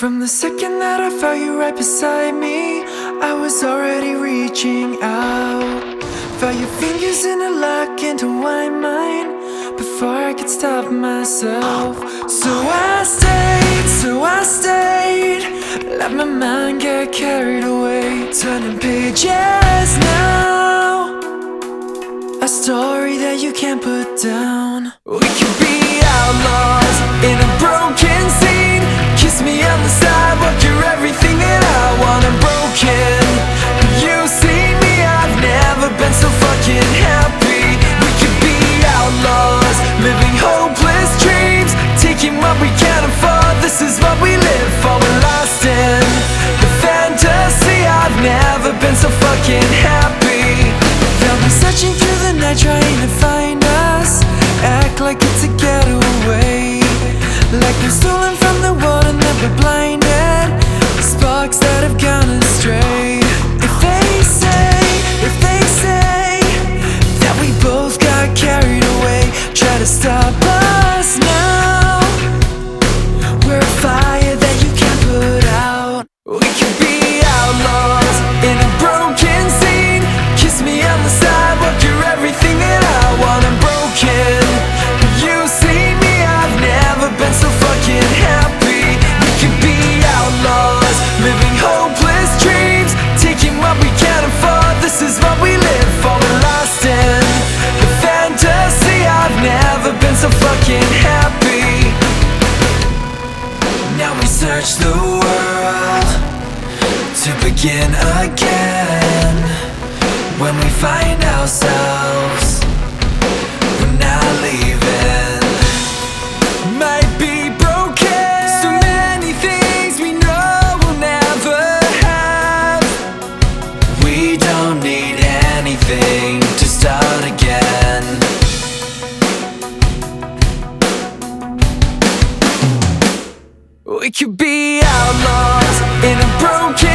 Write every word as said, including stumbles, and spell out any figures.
From the second that I felt you right beside me, I was already reaching out. Felt your fingers in a lock intertwine mine before I could stop myself. So I stayed, so I stayed, let my mind get carried away. Turning pages now, a story that you can't put down. We could be outlaws in a broken scene. Kiss me on the sidewalk, you're everything that I want. I'm broken, you see me, I've never been so fucking happy. We could be outlaws, living hopeless dreams, taking what we can't afford. This is what we live for, we're lost in the fantasy. I've never been so fucking happy. They'll be searching through the night trying to find us, act like it's a getaway, like we're stolen from the world and that we're blinded, sparks that have gone astray. If they say, if they say that we both got carried away, try to stop us now, we're a fire that you can't put out. We could be outlaws in a broken scene. Kiss me on the sidewalk, you're everything that I want. I'm broken, you see me, I've never been so fucking happy. We could be outlaws, living hopeless dreams, taking what we can't afford. This is what we live for, we're lost in the fantasy. I've never been so fucking happy. Now we search the world to begin again. When we find ourselves, we're not leaving. Might be broken, so many things we know we'll never have. We don't need anything to start again. We could be outlaws in a broken